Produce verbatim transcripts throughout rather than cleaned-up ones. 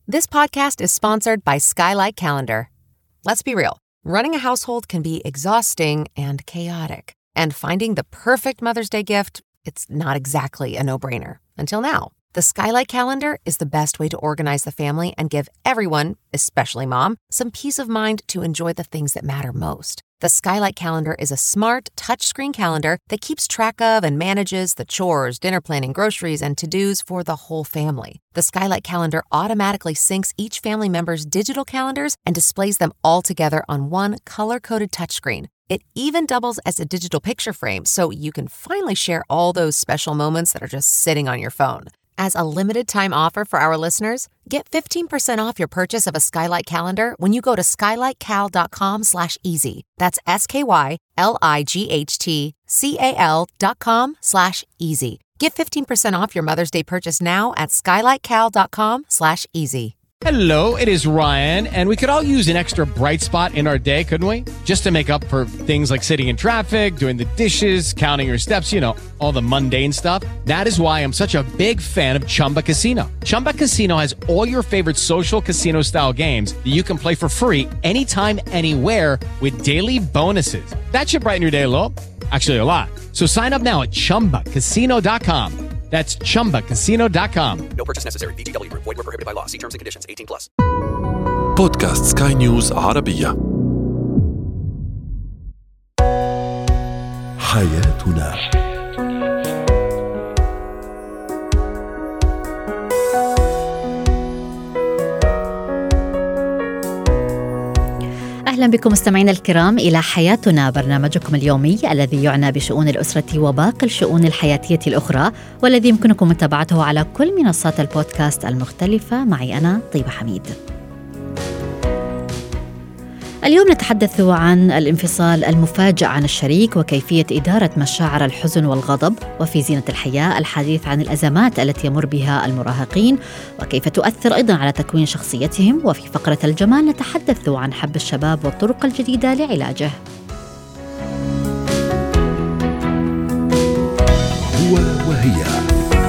This podcast is sponsored by Skylight Calendar. Let's be real. Running a household can be exhausting and chaotic. And finding the perfect Mother's Day gift, it's not exactly a no-brainer. Until now. The Skylight Calendar is the best way to organize the family and give everyone, especially mom, some peace of mind to enjoy the things that matter most. The Skylight Calendar is a smart, touchscreen calendar that keeps track of and manages the chores, dinner planning, groceries, and to-dos for the whole family. The Skylight Calendar automatically syncs each family member's digital calendars and displays them all together on one color-coded touchscreen. It even doubles as a digital picture frame, so you can finally share all those special moments that are just sitting on your phone. As a limited-time offer for our listeners, get fifteen percent off your purchase of a Skylight Calendar when you go to skylightcal.com slash easy. That's S-K-Y-L-I-G-H-T-C-A-L dot com slash easy. Get fifteen percent off your Mother's Day purchase now at skylightcal.com slash easy. Hello, it is Ryan, and we could all use an extra bright spot in our day, couldn't we? Just to make up for things like sitting in traffic, doing the dishes, counting your steps, you know, all the mundane stuff. That is why I'm such a big fan of Chumba Casino. Chumba Casino has all your favorite social casino-style games that you can play for free anytime, anywhere with daily bonuses. That should brighten your day a little. Actually, a lot. So sign up now at chumba casino dot com. That's chumba casino dot com. No purchase necessary. V G W Group. Void where prohibited by law. See terms and conditions. eighteen plus. بودكاست سكاي نيوز عربية. حياتنا. أهلا بكم مستمعينا الكرام إلى حياتنا، برنامجكم اليومي الذي يعنى بشؤون الأسرة وباقي الشؤون الحياتية الأخرى، والذي يمكنكم متابعته على كل منصات البودكاست المختلفة. معي أنا طيبة حميد. اليوم نتحدث عن الانفصال المفاجئ عن الشريك وكيفية إدارة مشاعر الحزن والغضب، وفي زينة الحياة الحديث عن الأزمات التي يمر بها المراهقين وكيف تؤثر أيضا على تكوين شخصيتهم، وفي فقرة الجمال نتحدث عن حب الشباب والطرق الجديدة لعلاجه. هو وهي.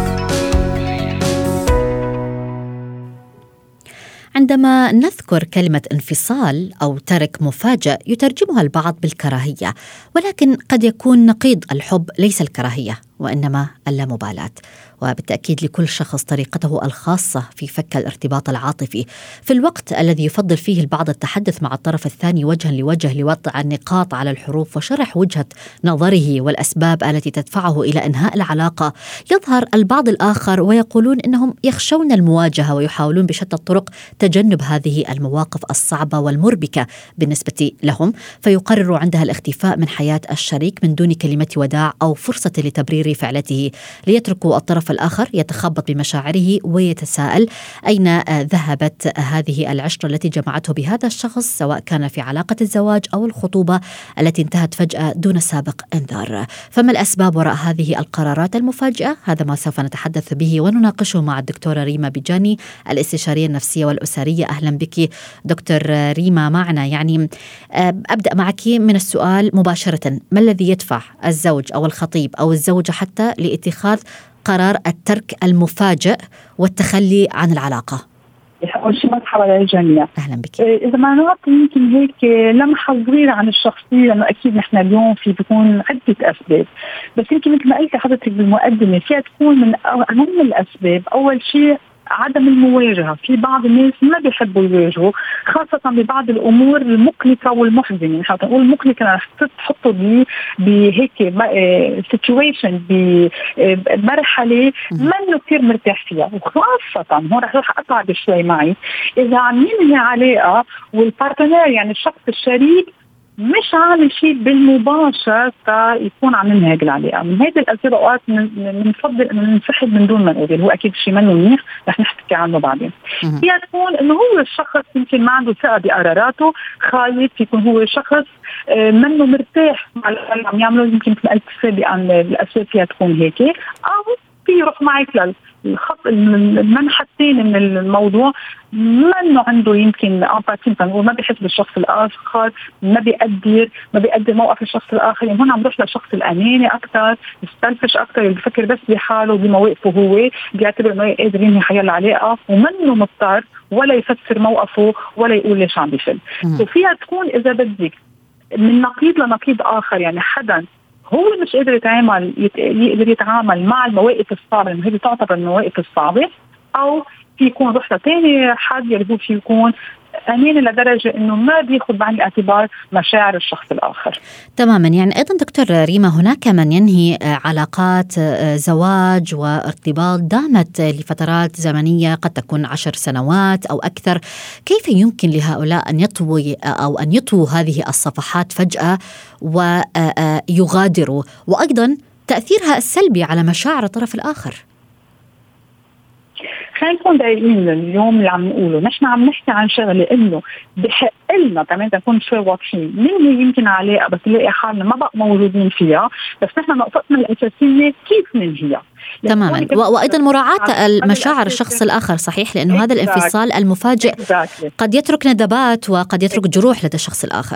عندما نذكر كلمة انفصال أو ترك مفاجئ يترجمها البعض بالكراهية، ولكن قد يكون نقيض الحب ليس الكراهية وإنما اللامبالاة. وبالتأكيد لكل شخص طريقته الخاصة في فك الارتباط العاطفي، في الوقت الذي يفضل فيه البعض التحدث مع الطرف الثاني وجها لوجه لوضع النقاط على الحروف وشرح وجهة نظره والأسباب التي تدفعه إلى إنهاء العلاقة، يظهر البعض الآخر ويقولون إنهم يخشون المواجهة ويحاولون بشتى الطرق تجنب هذه المواقف الصعبة والمربكة بالنسبة لهم، فيقرروا عندها الاختفاء من حياة الشريك من دون كلمة وداع أو فرصة لتبرير فعلته، ليتركوا الطرف الآخر يتخبط بمشاعره ويتساءل أين ذهبت هذه العشرة التي جمعته بهذا الشخص، سواء كان في علاقة الزواج أو الخطوبة التي انتهت فجأة دون سابق إنذار. فما الأسباب وراء هذه القرارات المفاجئة؟ هذا ما سوف نتحدث به ونناقشه مع الدكتورة ريما بيجاني، الاستشارية النفسية والأسرية. أهلا بك دكتور ريما معنا. يعني أبدأ معك من السؤال مباشرة، ما الذي يدفع الزوج أو الخطيب أو الزوجة حتى لاتخاذ قرار الترك المفاجئ والتخلي عن العلاقة؟ أول شيء مرحبا للجميع. أهلا بك. إذا ما نعطي يمكن هيك لمحة صغيرة عن الشخصية، لأنه أكيد نحن اليوم في بيكون عدة أسباب، بس يمكن مثل ما قلت حضرتك بالمقدمة فيها تكون من أهم الأسباب. أول شيء عدم المواجهة. في بعض الناس ما بيحبوا يواجهوا، خاصة ببعض الأمور المقلقة والمحزنة. نحن نقول مقلقة رح تحطوا بي بهيك situation بمرحلة ما إنه كتير مرتاح فيها، وخاصة هون رح رح أقعد شوي معي إذا عم ينهي علاقة والبارتنير يعني الشخص الشريك مش عامل شيء بالمباشر يكون عم ينهي العلاقة. من هذه الأسباب أوقات بنفضل إنه ننسحب من دون ما نقول. هو أكيد شيء منه منيح، رح نحكي عنه بعدين. فيها تكون إنه هو الشخص يمكن ما عنده ثقة بقراراته، خايف، يكون هو شخص منه مرتاح مع اللي عم يعمله. يمكن مثل ما قلت سابقا الأسباب فيها تكون هيك، أو في يروح معك الخط المنحى الثاني من الموضوع ما انه عنده يمكن امباتي، ما بيحس بالشخص الاخر، ما بيقدر ما بيقدر موقف الشخص الاخر. يعني هون عم نروح للشخص الاناني اكثر، السلفش اكثر، اللي بفكر بس بحاله بمواقفه، هو بيعتبر انه قادر ينهي حياة العلاقه ومنه مضطر ولا يفسر موقفه ولا يقول ليش عم بيفل. وفيها تكون اذا بدك من نقيض لنقيض اخر، يعني حدا هو مش قادر يتعامل يت... يقدر يتعامل مع المواقف الصعبه اللي هي تعتبر المواقف الصعبه، او في يكون رحله ثاني حد اللي هو في يكون أمين لدرجة أنه ما بياخد بعين الاعتبار مشاعر الشخص الآخر. تماما. يعني أيضا دكتور ريما، هناك من ينهي علاقات زواج وارتباط دامت لفترات زمنية قد تكون عشر سنوات أو أكثر. كيف يمكن لهؤلاء أن يطوي أو أن يطووا هذه الصفحات فجأة ويغادروا، وأيضا تأثيرها السلبي على مشاعر الطرف الآخر؟ خلينا نكون دايرين اليوم اللي عم نقوله، نحن عم نحكي عن شغله انه بحق لنا كمان نكون شوي واضحين. من هي يمكن علاقه بس نلاقي حالنا ما بقى موجودين فيها، بس نحن نقطتنا الاساسيه كيف ننهيها. تماما. وأيضا مراعاة المشاعر الشخص الآخر، صحيح، لأنه هذا الانفصال المفاجئ قد يترك ندبات وقد يترك جروح لدى الشخص الآخر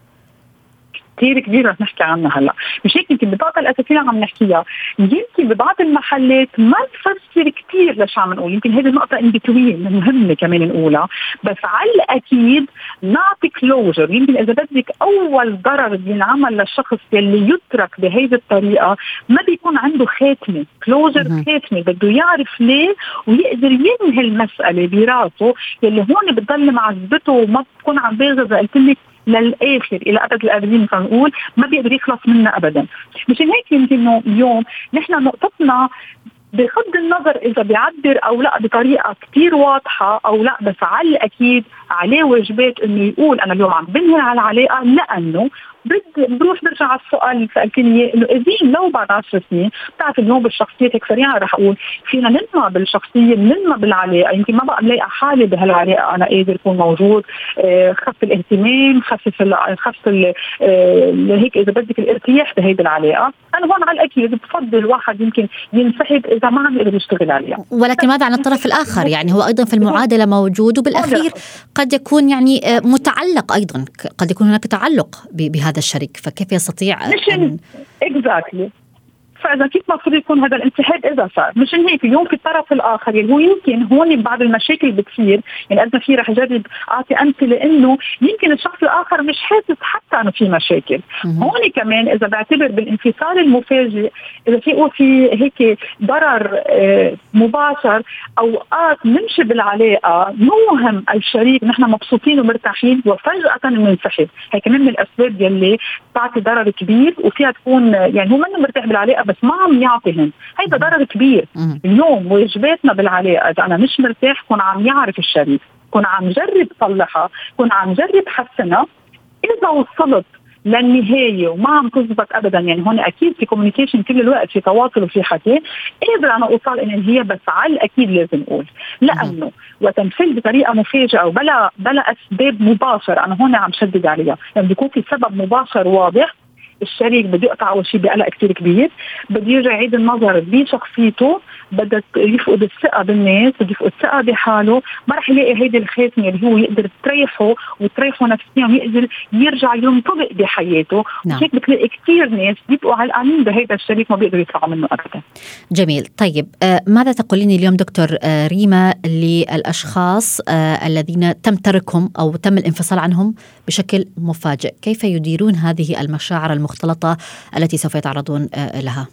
كثير كبير رح نحكي عنها هلا. مش هيك يمكن ببعض الأساسية عم نحكيها، يمكن ببعض المحلات ما نفسر كثير ليش عم نقول، يمكن هذه النقطة ان بتوين مهمة كمان نقولها، بس على الأكيد نعطي كلوجر. يمكن إذا بدك أول ضرر بينعمل للشخص يلي يترك بهذه الطريقة ما بيكون عنده خاتمة، كلوجر خاتمة بده يعرف ليه ويقدر ينهي المسألة براسه، يلي هون بتضل معذبته وما بتكون عم باغذ قلت لك للآخر إلى أبد الآبدين، فنقول ما بيقدر يخلص منا أبدا. مشان هيك يمكن إنه اليوم نحن نقطتنا بغض النظر إذا بيعبر أو لا بطريقة كتير واضحة أو لا، بس على الأكيد عليه واجبات إنه يقول أنا اليوم عم بنهي على العلاقة، لأنه بروح برجع على السؤال اللي سألتني إنه إذن لو بعد عشر سنين بتعرف النوم بالشخصية هيك سريعا رح أقول فينا ننمى بالشخصية ننمى بالعلاقة، يمكن ما بقى نلاقي حالي بهالعلاقة أنا قادر أكون موجود، خف الاهتمام، خفف ال خفف ال هيك إذا بدك الارتياح بهيدي العلاقة. أنا هون على الأكيد بفضل واحد يمكن ينسحب إذا ما عم يقدر يشتغل عليها. ولكن ماذا عن الطرف الآخر؟ يعني هو أيضا في المعادلة موجود، وبالأخير قد يكون يعني متعلق أيضا، قد يكون هناك تعلق بهذا الشريك، فكيف يستطيع أن... exactly. فإذا كيف مفروض يكون هذا الانسحاب إذا صار؟ مشان هيك اليوم في الطرف الآخر اللي هو يمكن هون بعض المشاكل بتصير، يعني قد ما في رح أجرب أعطي أمثلة إنه يمكن الشخص الآخر مش حاسس حتى إنه في مشاكل. هون كمان إذا بعتبر بالانفصال المفاجئ إذا في في هيك ضرر مباشر، أوقات نمشي بالعلاقة نوهم الشريك نحن مبسوطين ومرتاحين وفجأة ننسحب. هي كمان من الأسباب يلي تعطي ضرر كبير، وفيها تكون يعني هو منه مرتاح بالعلاقة بس ما عم يعطيهم، هيدا ضرر كبير. اليوم واجباتنا بالعلاقة إذا أنا مش مرتاح كون عم يعرف الشريك، كون عم جرب صلحها، كون عم جرب حسنها. إذا وصلت للنهاية وما عم تزبط أبدا، يعني هون أكيد في كوميونيكيشن كل الوقت، في تواصل وفي حكي، قادر أنا أوصل إن هي بس على الأكيد لازم أقول لأنه وتنفيذ بطريقة مفاجئة وبلا بلا أسباب مباشرة. أنا هون عم شدد عليها لأن يعني بيكون في سبب مباشر واضح، الشريك بده يقطع أول شيء بقلق كتير كبير، بده يرجع يعيد النظر بشخصيته، بده يفقد الثقة بالناس، بده يفقد الثقة بحاله، ما رح يلاقي هيدي الخاتمة اللي هو يقدر تريحه وتريحه نفسيا ويقدر يرجع ينطلق بحياته. نعم. هيك بتلاقي كتير ناس بيبقوا علقانين بهيدا الشريك ما بيقدروا يطلعوا منه أبدا. جميل. طيب آه ماذا تقولين اليوم دكتور آه ريما للأشخاص آه الذين تم تركهم أو تم الانفصال عنهم بشكل مفاجئ؟ كيف يديرون هذه المشاعر المختلطة التي سوف يتعرضون لها؟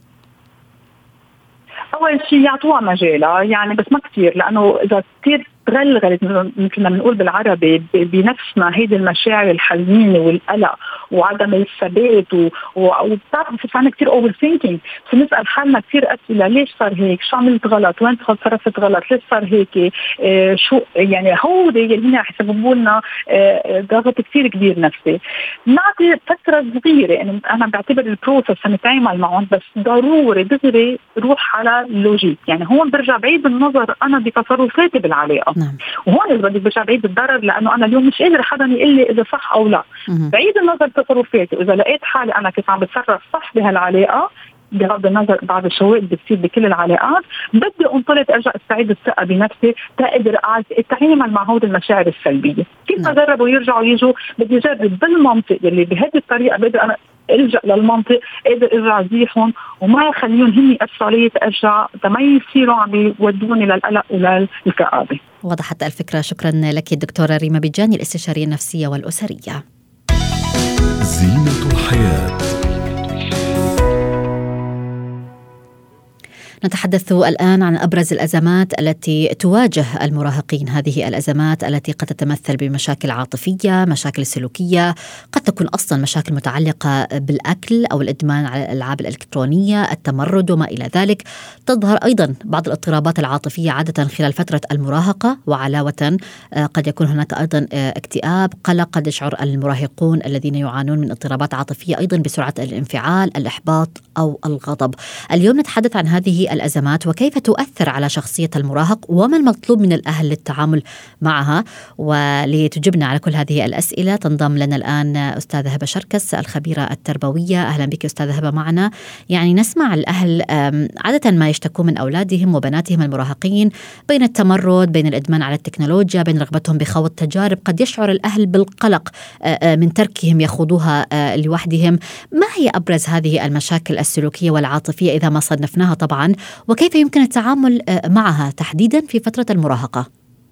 أول شيء يعطوها مجالها، يعني بس ما كتير، لأنه إذا كتير تغلغلت مثل ما بنقول بالعربي بنفسنا هيدي المشاعر الحزينة والقلق وعدم الثبات وبتعرف بصير عنا كتير اوفر ثينكينج، بنسأل حالنا كتير أسئلة، ليش صار هيك؟ شو عملت غلط؟ وين تصرفت غلط؟ ليش صار هيك؟ آه شو يعني هودي اللي هنا حسبوا لنا آه ضغط كتير كبير نفسي. نعطي فترة صغيرة، يعني أنا بعتبر البروسس هنتعامل معهم، بس ضروري دغري روح على اللوجيك. يعني هون برجع بعيد النظر أنا بتصرفاتي بالعلاقة. نعم. وهون اللي بدي برجع بعيد الضرر، لأنه أنا اليوم مش قادر حدا يقول لي إذا صح أو لا. مم. بعيد النظر تصرفاتي، وإذا لقيت حالي أنا كيف عم بتصرف صح بهالعلاقة بغض النظر بعض الشوائب بتصير بكل العلاقات، بدي انطلق ارجع استعيد الثقه بنفسي تقدر اتعامل مع هود المشاعر السلبيه. كيف ما جربوا يرجعوا يجوا بدي اجرب بالمنطق اللي بهذه الطريقه بقدر انا ارجع للمنطق، اقدر ارجع ازيحهم وما يخليهم هني ارساليه ارجع ما يصيروا عم يودوني للقلق وللكآبه. وضحت الفكره. شكرا لك الدكتوره ريما بيجاني الاستشاريه النفسيه والاسريه. زينة الحياة. نتحدث الآن عن أبرز الأزمات التي تواجه المراهقين. هذه الأزمات التي قد تتمثل بمشاكل عاطفية، مشاكل سلوكية، قد تكون أصلا مشاكل متعلقة بالأكل أو الإدمان على الألعاب الإلكترونية، التمرد وما إلى ذلك. تظهر أيضا بعض الاضطرابات العاطفية عادة خلال فترة المراهقة، وعلاوة قد يكون هناك أيضا اكتئاب، قلق. قد يشعر المراهقون الذين يعانون من اضطرابات عاطفية أيضا بسرعة الانفعال، الإحباط أو الغضب. اليوم نتحدث عن هذه الأزمات وكيف تؤثر على شخصية المراهق وما المطلوب من الأهل للتعامل معها. ولتجبنا على كل هذه الأسئلة تنضم لنا الآن أستاذة هبة شركس الخبيرة التربوية. أهلا بك أستاذة هبة معنا. يعني نسمع الأهل عادة ما يشتكون من أولادهم وبناتهم المراهقين بين التمرد، بين الإدمان على التكنولوجيا، بين رغبتهم بخوض تجارب. قد يشعر الأهل بالقلق من تركهم يخوضوها لوحدهم. ما هي أبرز هذه المشاكل السلوكية والعاطفية إذا ما صنفناها طبعا، وكيف يمكن التعامل معها تحديدا في فترة المراهقة؟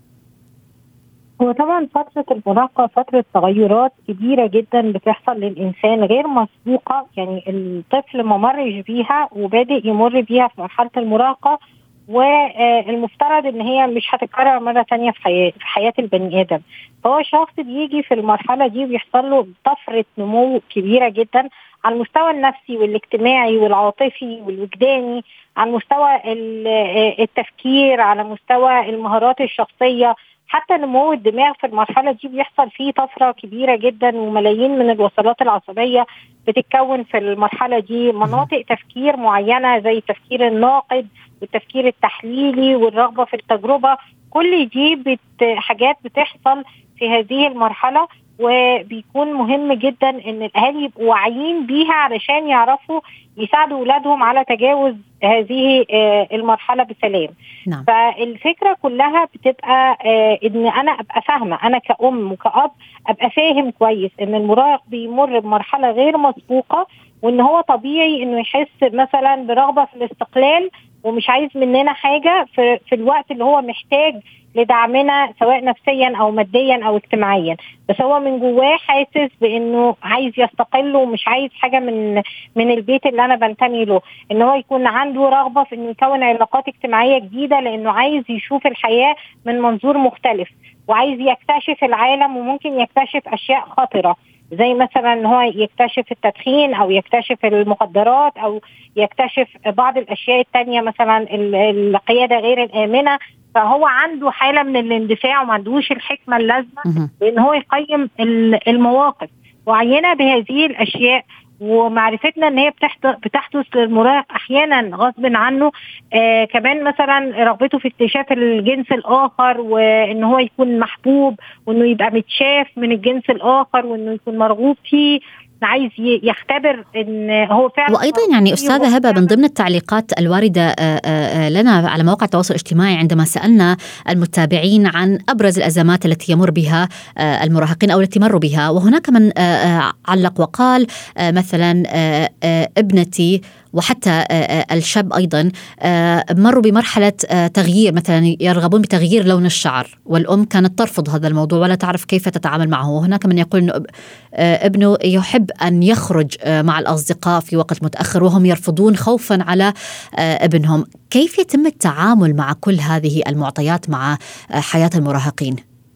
هو طبعا فترة المراهقة فترة تغيرات كبيرة جدا بتحصل للإنسان غير مسبوقة. يعني الطفل ما مرش بيها وبادئ يمر بيها في مرحلة المراهقة، والمفترض ان هي مش هتتكرر مرة تانية في حياة, في حياة البني آدم. فهو شخص بيجي في المرحلة دي بيحصل له طفرة نمو كبيرة جدا على المستوى النفسي والاجتماعي والعاطفي والوجداني، على مستوى التفكير، على مستوى المهارات الشخصية، حتى نمو الدماغ في المرحلة دي بيحصل فيه طفرة كبيرة جدا، وملايين من الوصلات العصبية بتتكون في المرحلة دي. مناطق تفكير معينة زي التفكير الناقد والتفكير التحليلي والرغبة في التجربة، كل دي بت حاجات بتحصل في هذه المرحلة، وبيكون مهم جدا ان الاهالي يبقوا واعيين بيها علشان يعرفوا يساعدوا اولادهم على تجاوز هذه المرحله بسلام. نعم. فالفكره كلها بتبقى ان انا ابقى فاهمه، انا كأم وكأب ابقى فاهم كويس ان المراهق بيمر بمرحله غير مسبوقه، وان هو طبيعي انه يحس مثلا برغبه في الاستقلال ومش عايز مننا حاجه في, في الوقت اللي هو محتاج لدعمنا سواء نفسيا او ماديا او اجتماعيا، بس هو من جواه حاسس بانه عايز يستقل ومش عايز حاجه من من البيت اللي انا بنتمي له. ان هو يكون عنده رغبه في انه يكون علاقات اجتماعيه جديده، لانه عايز يشوف الحياه من منظور مختلف، وعايز يكتشف العالم، وممكن يكتشف اشياء خطره زي مثلا ان هو يكتشف التدخين او يكتشف المخدرات او يكتشف بعض الاشياء التانية، مثلا القياده غير الامنه. فهو عنده حالة من الاندفاع وما عندوش الحكمة اللازمة بأن هو يقيم المواقف. وعينا بهذه الأشياء ومعرفتنا أن هي بتحدث للمراهق أحيانا غصب عنه. آه كمان مثلا رغبته في اكتشاف الجنس الآخر، وأن هو يكون محبوب، وأنه يبقى متشاف من الجنس الآخر، وأنه يكون مرغوب فيه، عايز يختبر ان هو فعلا. وايضا يعني استاذه هبه، من ضمن التعليقات الوارده لنا على مواقع التواصل الاجتماعي عندما سالنا المتابعين عن ابرز الازمات التي يمر بها المراهقين او التي مروا بها، وهناك من علق وقال مثلا ابنتي وحتى الشاب أيضا مروا بمرحلة تغيير، مثلا يرغبون بتغيير لون الشعر، والأم كانت ترفض هذا الموضوع ولا تعرف كيف تتعامل معه. وهناك من يقول أنه ابنه يحب أن يخرج مع الأصدقاء في وقت متأخر وهم يرفضون خوفا على ابنهم. كيف يتم التعامل مع كل هذه المعطيات مع حياة المراهقين؟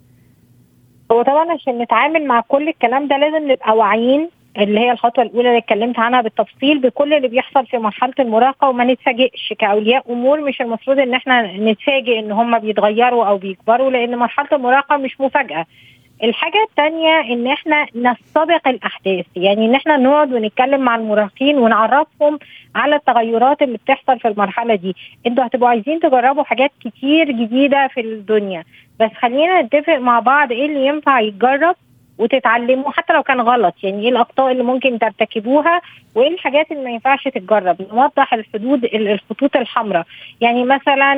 هو طبعا عشان نتعامل مع كل الكلام ده لازم نبقى واعيين، اللي هي الخطوة الأولى اللي اتكلمت عنها بالتفصيل، بكل اللي بيحصل في مرحلة المراهقة، وما نتفاجئش كأولياء أمور. مش المفروض إن احنا نتفاجئ إن هم بيتغيروا أو بيكبروا، لأن مرحلة المراهقة مش مفاجأة. الحاجة التانية إن احنا نستبق الأحداث، يعني إن احنا نقعد ونتكلم مع المراهقين ونعرفهم على التغيرات اللي بتحصل في المرحلة دي. انتوا هتبقوا عايزين تجربوا حاجات كتير جديدة في الدنيا، بس خلينا نتفق مع بعض ايه اللي ينفع يتجرب وتتعلموا حتى لو كان غلط، يعني ايه الاخطاء اللي ممكن ترتكبوها وايه الحاجات اللي ما ينفعش تتجرب. نوضح الحدود الخطوط الحمراء، يعني مثلا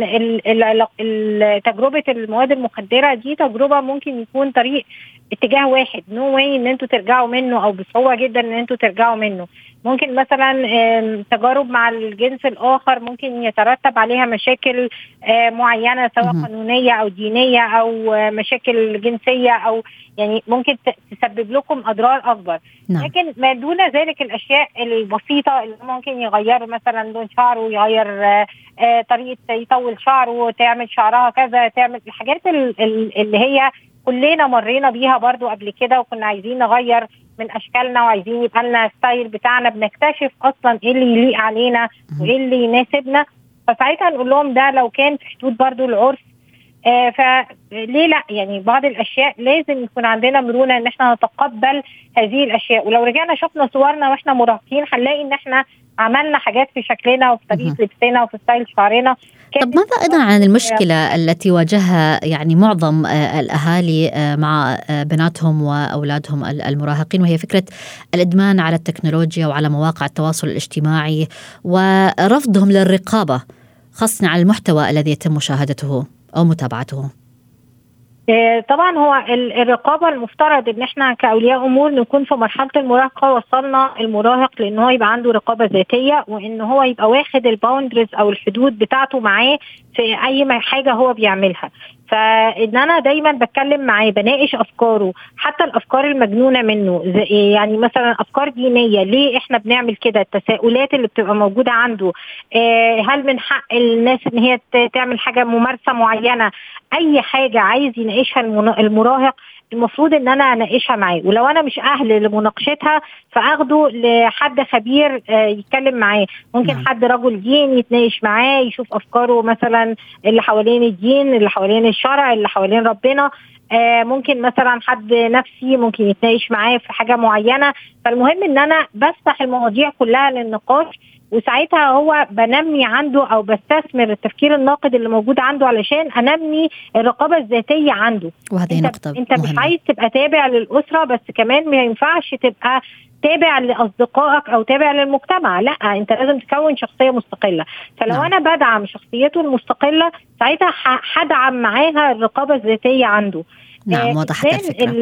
ان تجربه المواد المخدره دي تجربه ممكن يكون طريق اتجاه واحد، نو واي ان انتوا ترجعوا منه او بصعوبه جدا ان انتوا ترجعوا منه. ممكن مثلا تجارب مع الجنس الآخر ممكن يترتب عليها مشاكل معينة سواء قانونية أو دينية أو مشاكل جنسية، أو يعني ممكن تسبب لكم أضرار أكبر. نعم. لكن ما دون ذلك الأشياء البسيطة اللي ممكن يغير مثلا لون شعره، يغير طريقة يطول شعره، تعمل شعرها كذا، تعمل الحاجات اللي هي كلنا مرينا بيها برضو قبل كده وكنا عايزين نغير من اشكالنا وعايزين يبقى لنا ستايل بتاعنا، بنكتشف اصلا ايه اللي يليق علينا وايه اللي يناسبنا. فساعتها نقول لهم ده لو كان في حدود برضو العرف، آه فليه لا؟ يعني بعض الاشياء لازم يكون عندنا مرونة ان احنا نتقبل هذه الاشياء. ولو رجعنا شفنا صورنا واحنا مراهقين هنلاقي ان احنا عملنا حاجات في شكلنا وفي طريقة لبسنا وفي ستايل شعرنا. طب ماذا أيضا عن المشكلة التي واجهها يعني معظم الأهالي مع بناتهم وأولادهم المراهقين، وهي فكرة الإدمان على التكنولوجيا وعلى مواقع التواصل الاجتماعي ورفضهم للرقابة خاصة على المحتوى الذي يتم مشاهدته أو متابعته؟ طبعا هو الرقابة المفترض ان احنا كأولياء امور نكون في مرحلة المراهقة وصلنا المراهق لان هو يبقى عنده رقابة ذاتية، وان هو يبقى واخد الباوندرز او الحدود بتاعته معاه في اي حاجة هو بيعملها. فان انا دايما بتكلم معاه بناقش افكاره، حتى الافكار المجنونة منه، يعني مثلا افكار دينية، ليه احنا بنعمل كده، التساؤلات اللي بتبقى موجودة عنده، هل من حق الناس ان هي تعمل حاجة ممارسة معينة، اي حاجة عايز يناقشها المراهق المفروض ان انا اناقشها معاه. ولو انا مش اهل لمناقشتها فاخده لحد خبير يتكلم معاه، ممكن نعم. حد رجل دين يتناقش معاه، يشوف افكاره مثلا اللي حوالين الدين، اللي حوالين الشرع، اللي حوالين ربنا. ممكن مثلا حد نفسي ممكن يتناقش معاه في حاجة معينة. فالمهم ان انا بفتح المواضيع كلها للنقاش، وساعتها هو بنمي عنده او بستثمر التفكير الناقد اللي موجود عنده علشان انمي الرقابة الذاتية عنده. وهذه انت, نقطة انت مش عايز تبقى تابع للأسرة بس، كمان ما ينفعش تبقى تابع لأصدقائك أو تابع للمجتمع، لا انت لازم تكون شخصية مستقلة. فلو نعم. انا بدعم شخصيته المستقلة ساعتها هدعم معاها الرقابة الذاتية عنده. نعم وضحت الفكرة.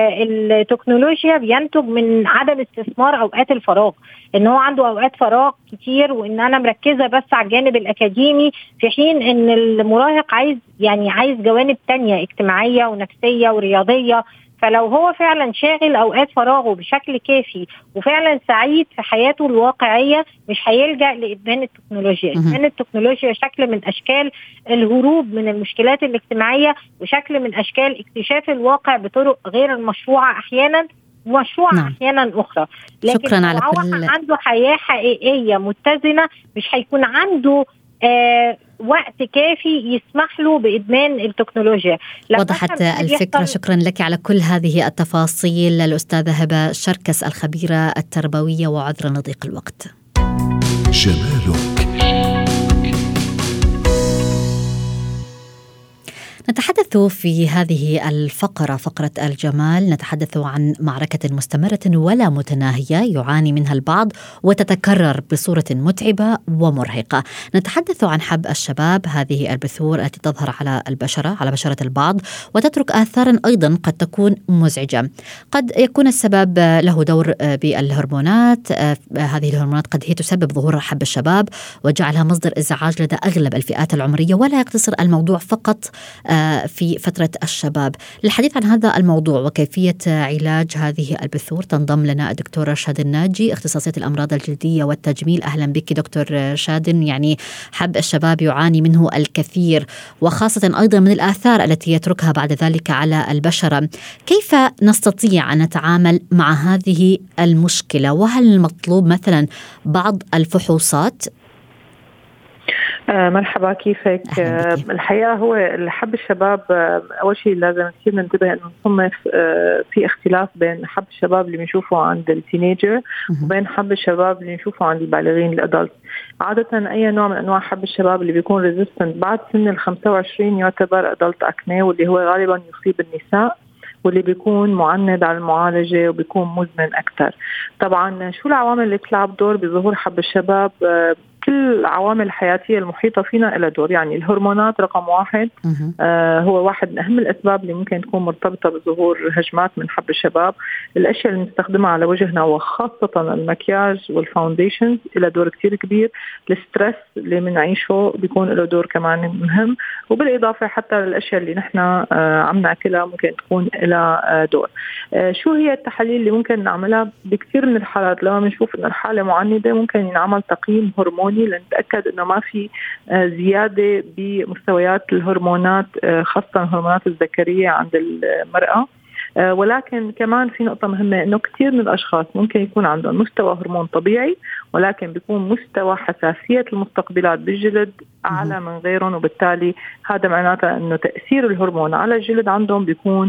التكنولوجيا بينتج من عدم استثمار أوقات الفراغ، إن هو عنده أوقات فراغ كتير وإن أنا مركزة بس على الجانب الأكاديمي، في حين إن المراهق عايز يعني عايز جوانب تانية اجتماعية ونفسية ورياضية. فلو هو فعلا شاغل أوقات فراغه بشكل كافي وفعلا سعيد في حياته الواقعية مش هيلجأ لإدمان التكنولوجيا. إدمان التكنولوجيا شكل من أشكال الهروب من المشكلات الاجتماعية وشكل من أشكال اكتشاف الواقع بطرق غير المشروعة أحيانا مشروعة نعم. أحيانا أخرى. لكن شكرا على كل... عنده حياة حقيقية متزنة مش هيكون عنده آه وقت كافي يسمح له بإدمان التكنولوجيا. وضحت الفكرة. شكرا لك على كل هذه التفاصيل الأستاذة هبة شركس الخبيرة التربوية، وعذرا لضيق الوقت. جمالك. نتحدث في هذه الفقرة، فقرة الجمال، نتحدث عن معركة مستمرة ولا متناهية يعاني منها البعض وتتكرر بصورة متعبة ومرهقة. نتحدث عن حب الشباب، هذه البثور التي تظهر على البشرة على بشرة البعض وتترك آثارا أيضا قد تكون مزعجة. قد يكون السبب له دور بالهرمونات، هذه الهرمونات قد هي تسبب ظهور حب الشباب وجعلها مصدر إزعاج لدى أغلب الفئات العمرية، ولا يقتصر الموضوع فقط في فترة الشباب. للحديث عن هذا الموضوع وكيفية علاج هذه البثور تنضم لنا الدكتورة شادن ناجي، اختصاصية الأمراض الجلدية والتجميل. أهلا بك دكتور شادن. يعني حب الشباب يعاني منه الكثير، وخاصة أيضا من الآثار التي يتركها بعد ذلك على البشرة. كيف نستطيع أن نتعامل مع هذه المشكلة؟ وهل المطلوب مثلا بعض الفحوصات؟ آه مرحبا، كيفك؟ آه الحقيقة هو حب الشباب، آه أول شيء لازم كثير ننتبه أنه نصنف آه في اختلاف بين حب الشباب اللي بنشوفه عند التينيجر وبين حب الشباب اللي نشوفه عند البالغين الأدلت. عادة أي نوع من أنواع حب الشباب اللي بيكون ريزيستنت بعد سن الخمسة وعشرين يعتبر أدلت أكني، واللي هو غالبا يصيب النساء واللي بيكون معند على المعالجة وبيكون مزمن أكثر. طبعا شو العوامل اللي بتلعب دور بظهور حب الشباب؟ كل العوامل الحياتية المحيطة فينا إلى دور. يعني الهرمونات رقم واحد، آه هو واحد من أهم الأسباب اللي ممكن تكون مرتبطة بظهور هجمات من حب الشباب. الأشياء اللي نستخدمها على وجهنا وخاصة المكياج والفاونديشنز إلى دور كتير كبير. السترس اللي بنعيشه بيكون له دور كمان مهم، وبالإضافة حتى للأشياء اللي نحن آه عم ناكلها ممكن تكون لها آه دور. آه شو هي التحاليل اللي ممكن نعملها؟ بكثير من الحالات لما بنشوف إن الحالة معندة ممكن ينعمل تقييم هرموني لنتأكد إنه ما في زيادة بمستويات الهرمونات، خاصة الهرمونات الذكرية عند المرأة. ولكن كمان في نقطة مهمة، إنه كثير من الأشخاص ممكن يكون عندهم مستوى هرمون طبيعي، ولكن بيكون مستوى حساسية المستقبلات بالجلد أعلى من غيرهم، وبالتالي هذا معناته إنه تأثير الهرمون على الجلد عندهم بيكون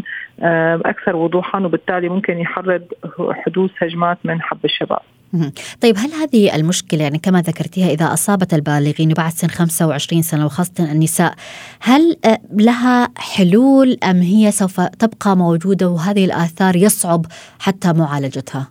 أكثر وضوحا، وبالتالي ممكن يحرض حدوث هجمات من حب الشباب. طيب هل هذه المشكلة يعني كما ذكرتيها إذا أصابت البالغين بعد سن خمسة وعشرين سنة وخاصة النساء، هل لها حلول أم هي سوف تبقى موجودة وهذه الآثار يصعب حتى معالجتها؟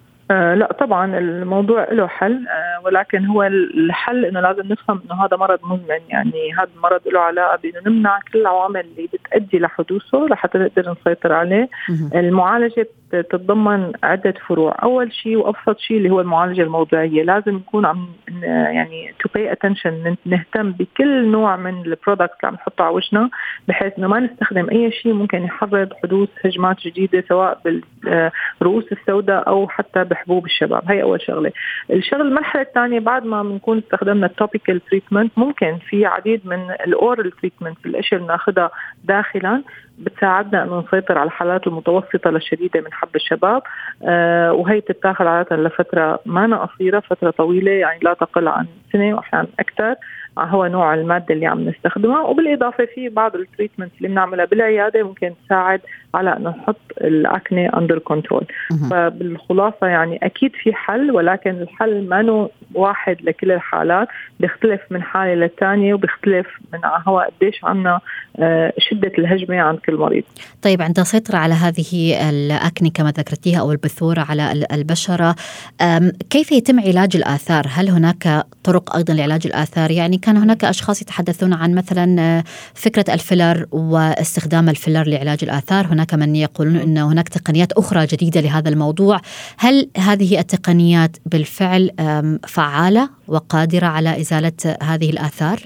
آه لا طبعا الموضوع له حل، آه ولكن هو الحل انه لازم نفهم انه هذا مرض مزمن. يعني هذا المرض له علاقه بانه نمنع كل العوامل اللي بتؤدي لحدوثه لحتى نقدر نسيطر عليه. المعالجه تتضمن عده فروع. اول شيء وابسط شيء اللي هو المعالجه الموضعيه. لازم نكون عم يعني to pay attention، نهتم بكل نوع من البرودكت اللي عم نحطه على وجهنا، بحيث انه ما نستخدم اي شيء ممكن يحرض حدوث هجمات جديده سواء بالرؤوس السوداء او حتى حبوب الشباب. هي أول شغلة. الشغل المرحلة الثانية بعد ما بنكون استخدمنا التوبيكال تريتمنت، ممكن في عديد من الأورال تريتمنت الأشياء اللي ناخدها داخلا بتساعدنا أن نسيطر على الحالات المتوسطة للشديدة من حب الشباب، آه وهي بتتاخد عادة لفترة ما قصيرة، فترة طويلة يعني لا تقل عن سنة وأحيانا أكثر. هو نوع المادة اللي عم نستخدمها، وبالإضافة في بعض التريتمنت اللي بنعملها بالعيادة ممكن تساعد على أن نحط الأكنة under control. فبالخلاصة يعني أكيد في حل، ولكن الحل ما نوع واحد لكل الحالات، بيختلف من حالة للتانية، وبيختلف من هو قديش عنا شدة الهجمة عند كل مريض. طيب عند السيطرة على هذه الأكنة كما ذكرتيها أو البثورة على البشرة، كيف يتم علاج الآثار؟ هل هناك طرق أيضا لعلاج الآثار؟ يعني كان هناك أشخاص يتحدثون عن مثلا فكرة الفيلر واستخدام الفيلر لعلاج الآثار، هناك من يقولون أن هناك تقنيات أخرى جديدة لهذا الموضوع. هل هذه التقنيات بالفعل فعالة وقادرة على إزالة هذه الآثار؟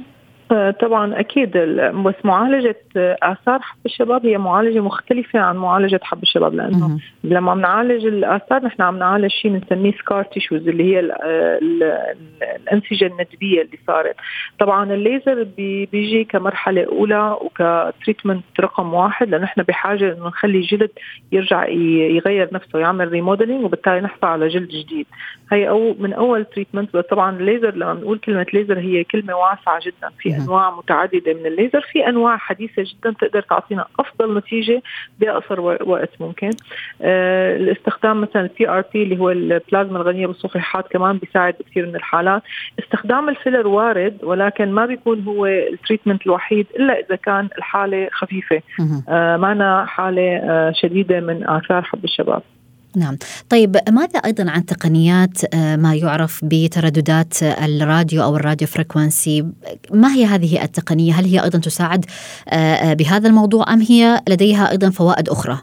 طبعا أكيد، بس معالجة آثار حب الشباب هي معالجة مختلفة عن معالجة حب الشباب، لأنه م- لما عم نعالج الآثار نحن عم نعالج شيء بنسميه سكار تيشوز، اللي هي ال ال الأنسجة الندبية اللي صارت. طبعا الليزر بي بيجي كمرحلة أولى وكتريتمنت رقم واحد، لأن نحن بحاجة إنه نخلي الجلد يرجع يغير نفسه، يعمل ريموديلينج، وبالتالي نحصل على جلد جديد. هي أو من أول تريتمنت. طبعا الليزر لما نقول كلمة ليزر هي كلمة واسعة جدا، في أنواع متعددة من الليزر، في أنواع حديثة جدا تقدر تعطينا أفضل نتيجة بأقصر وقت ممكن. آه الاستخدام مثلا البي ار بي اللي هو البلازما الغنية بالصفيحات كمان بيساعد بكثير من الحالات. استخدام الفيلر وارد، ولكن ما بيكون هو التريتمنت الوحيد إلا إذا كان الحالة خفيفة، آه معنا حالة آه شديدة من آثار حب الشباب. نعم. طيب ماذا أيضا عن تقنيات ما يعرف بترددات الراديو أو الراديو فريكوانسي؟ ما هي هذه التقنية؟ هل هي أيضا تساعد بهذا الموضوع أم هي لديها أيضا فوائد أخرى؟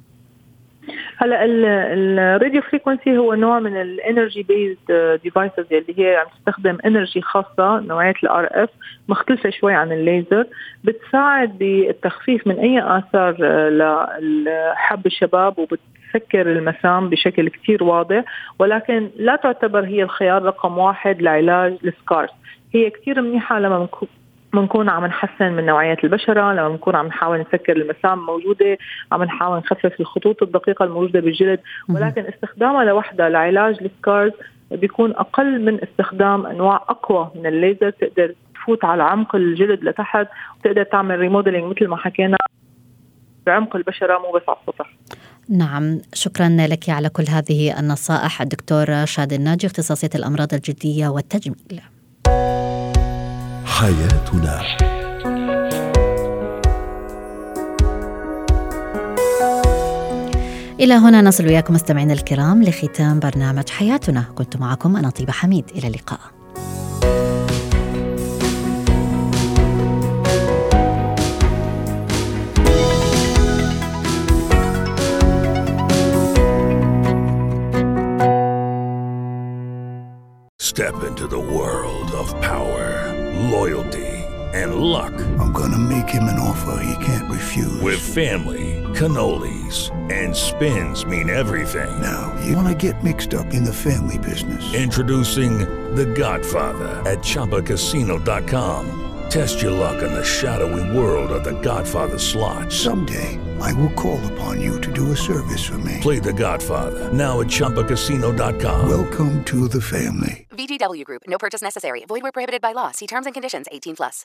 هلا الراديو فريكونسي هو نوع من الانرجي بيزد ديفايسز اللي هي عم تستخدم انرجي خاصه، نوعيه الار اف مختلفه شوي عن الليزر، بتساعد بالتخفيف من اي اثار لحب الشباب وبتسكر المسام بشكل كتير واضح، ولكن لا تعتبر هي الخيار رقم واحد لعلاج السكارز. هي كتير منيحه لما بنكون عم نحسن من نوعية البشرة، لما بنكون عم نحاول نسكر المسام موجودة، عم نحاول نخفف الخطوط الدقيقة الموجودة بالجلد، ولكن استخدامها لوحدها لعلاج السكارز بيكون أقل من استخدام أنواع أقوى من الليزر، تقدر تفوت على عمق الجلد لتحت وتقدر تعمل ريموديلينج مثل ما حكينا بعمق البشرة مو بس على السطح. نعم، شكرا لك على كل هذه النصائح الدكتور شادي الناجي، اختصاصية الأمراض الجلدية والتجميل. حياتنا. إلى هنا نصل وياكم مستمعينا الكرام لختام برنامج حياتنا. كنت معكم أنا طيبة حميد، إلى اللقاء. Step into the world of power, loyalty, and luck. I'm gonna make him an offer he can't refuse. With family, cannolis, and spins mean everything. Now, you wanna get mixed up in the family business. Introducing The Godfather at Chumba Casino dot com. Test your luck in the shadowy world of The Godfather slot. Someday, I will call upon you to do a service for me. Play The Godfather now at Chumba Casino dot com. Welcome to the family. V G W Group. No purchase necessary. Void where prohibited by law. See terms and conditions. eighteen plus.